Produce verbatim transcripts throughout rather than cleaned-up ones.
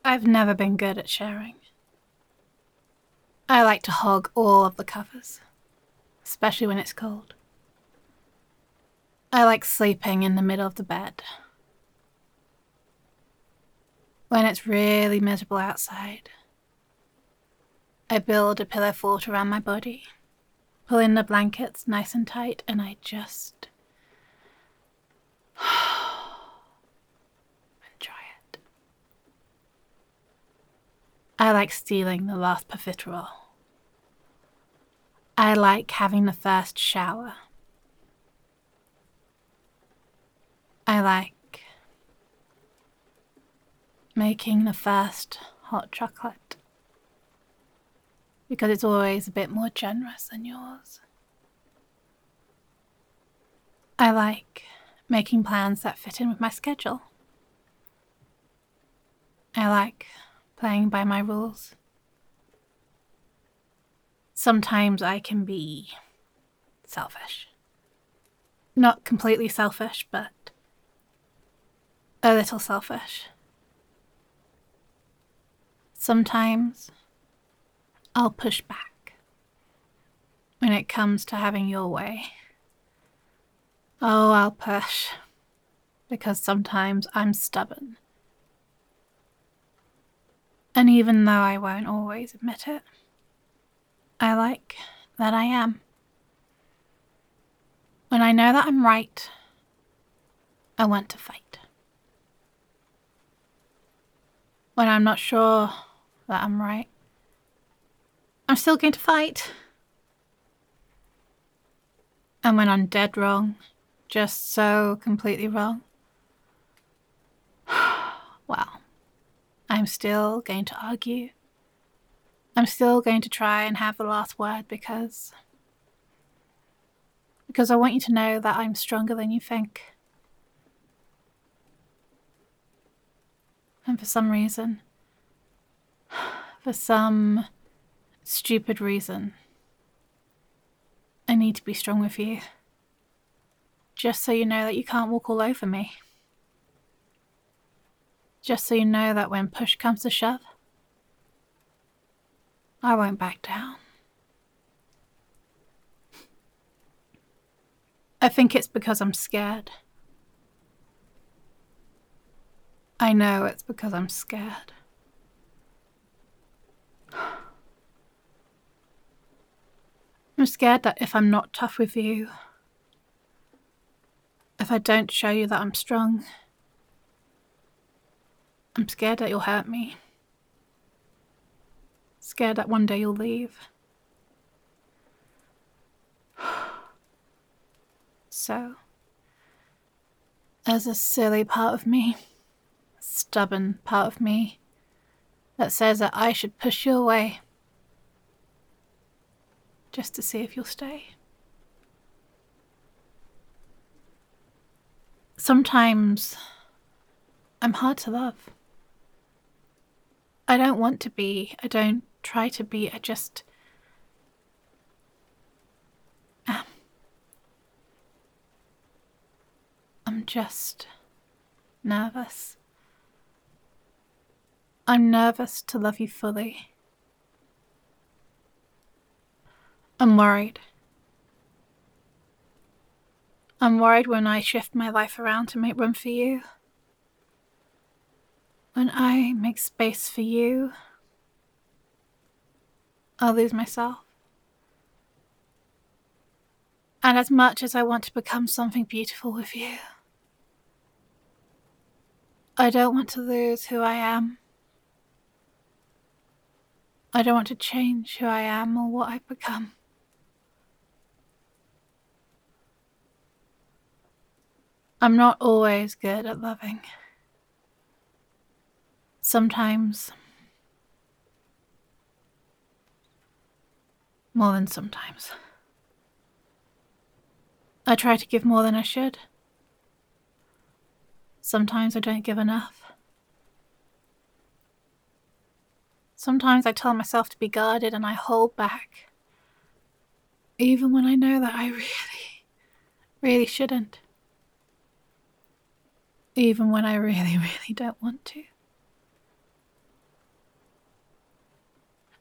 I've never been good at sharing. I like to hog all of the covers, especially when it's cold. I like sleeping in the middle of the bed. When it's really miserable outside, I build a pillow fort around my body, pull in the blankets nice and tight, and I just enjoy it. I like stealing the last profiterole. I like having the first shower. I like making the first hot chocolate, because it's always a bit more generous than yours. I like making plans that fit in with my schedule. I like playing by my rules. Sometimes I can be selfish. Not completely selfish, but a little selfish. Sometimes I'll push back when it comes to having your way. Oh, I'll push, because sometimes I'm stubborn. And even though I won't always admit it, I like that I am. When I know that I'm right, I want to fight. When I'm not sure that I'm right, I'm still going to fight. And when I'm dead wrong, just so completely wrong, well, I'm still going to argue. I'm still going to try and have the last word because because I want you to know that I'm stronger than you think. And for some reason, for some stupid reason, I need to be strong with you. Just so you know that you can't walk all over me. Just so you know that when push comes to shove, I won't back down. I think it's because I'm scared. I know it's because I'm scared. I'm scared that if I'm not tough with you, if I don't show you that I'm strong, I'm scared that you'll hurt me. Scared that one day you'll leave. So, there's a silly part of me, a stubborn part of me, that says that I should push you away just to see if you'll stay. Sometimes I'm hard to love. I don't want to be, I don't try to be, I just am. I'm just nervous. I'm nervous to love you fully. I'm worried. I'm worried when I shift my life around to make room for you. When I make space for you, I'll lose myself. And as much as I want to become something beautiful with you, I don't want to lose who I am. I don't want to change who I am or what I've become. I'm not always good at loving. Sometimes, more than sometimes. I try to give more than I should. Sometimes I don't give enough. Sometimes I tell myself to be guarded and I hold back, even when I know that I really, really shouldn't. Even when I really, really don't want to.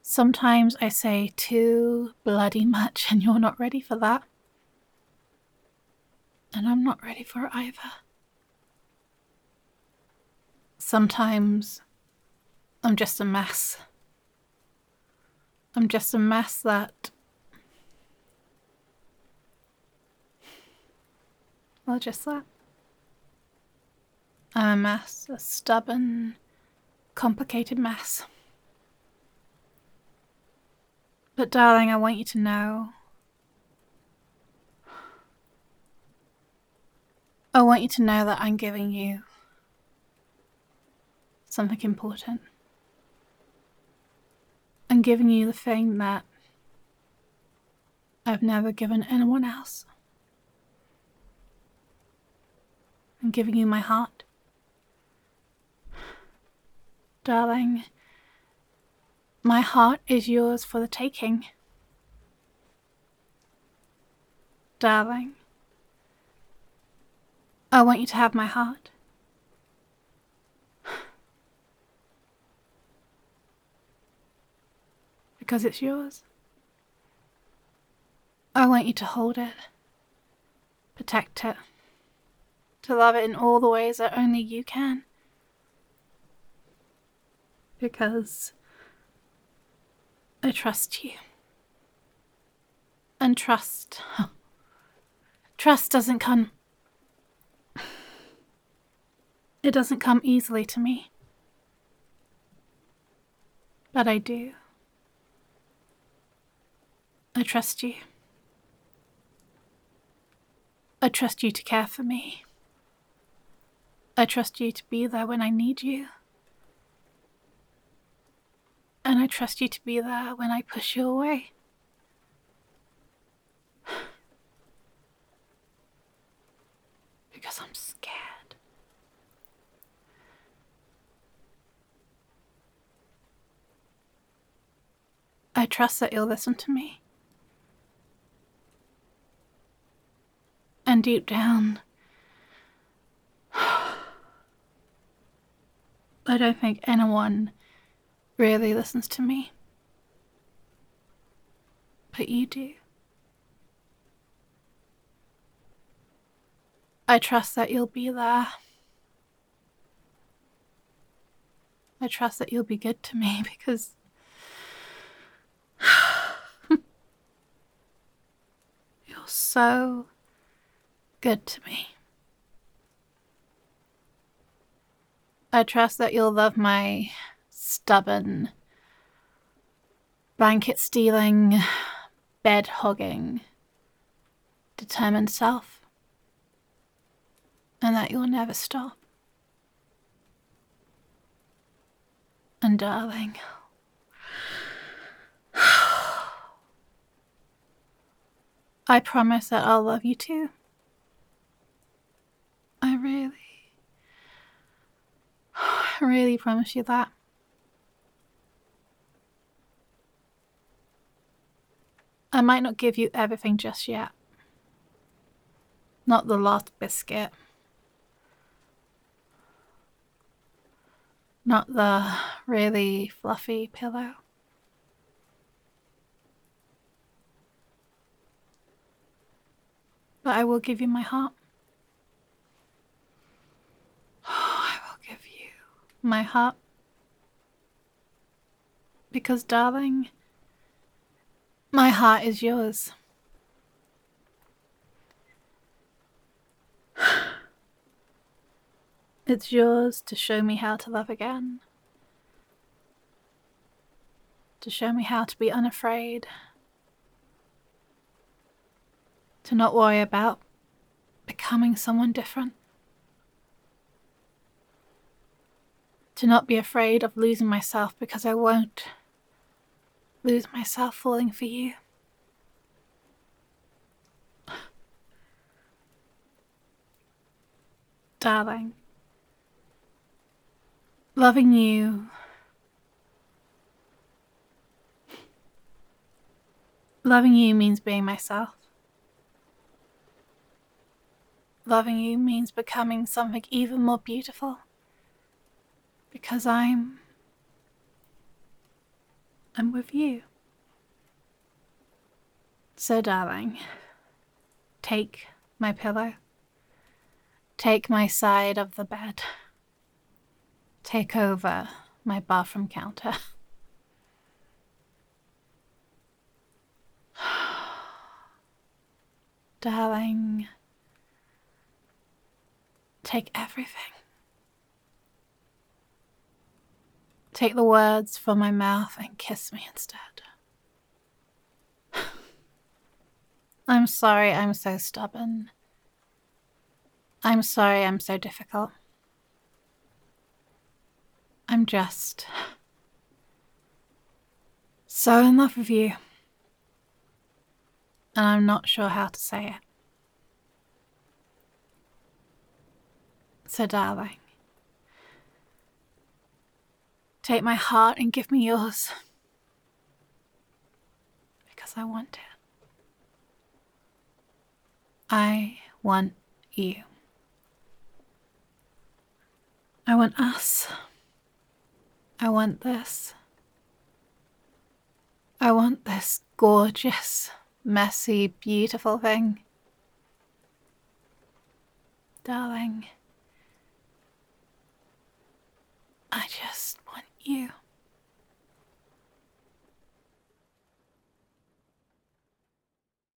Sometimes I say too bloody much and you're not ready for that. And I'm not ready for it either. Sometimes I'm just a mess. I'm just a mess that... Well, just that. I'm a mess, a stubborn, complicated mess. But darling, I want you to know, I want you to know that I'm giving you something important. I'm giving you the thing that I've never given anyone else. I'm giving you my heart. Darling, my heart is yours for the taking. Darling, I want you to have my heart. Because it's yours. I want you to hold it, protect it, to love it in all the ways that only you can. Because I trust you. And trust... Trust doesn't come... It doesn't come easily to me. But I do. I trust you. I trust you to care for me. I trust you to be there when I need you. And I trust you to be there when I push you away. Because I'm scared. I trust that you'll listen to me. And deep down, I don't think anyone really listens to me. But you do. I trust that you'll be there. I trust that you'll be good to me because you're so good to me. I trust that you'll love my stubborn, blanket stealing, bed hogging, determined self. And that you'll never stop. And darling, I promise that I'll love you too. I really, I really promise you that. I might not give you everything just yet. Not the last biscuit. Not the really fluffy pillow. But I will give you my heart. I will give you my heart. Because, darling, my heart is yours. It's yours to show me how to love again. To show me how to be unafraid. To not worry about becoming someone different. To not be afraid of losing myself because I won't lose myself falling for you. Darling, loving you, loving you means being myself. Loving you means becoming something even more beautiful. Because I'm, I'm with you. So, darling, take my pillow. Take my side of the bed. Take over my bathroom counter. Darling, take everything. Take the words from my mouth and kiss me instead. I'm sorry I'm so stubborn. I'm sorry I'm so difficult. I'm just so in love with you. And I'm not sure how to say it. So, darling, take my heart and give me yours. Because I want it. I want you. I want us. I want this. I want this gorgeous, messy, beautiful thing. Darling, I just want you.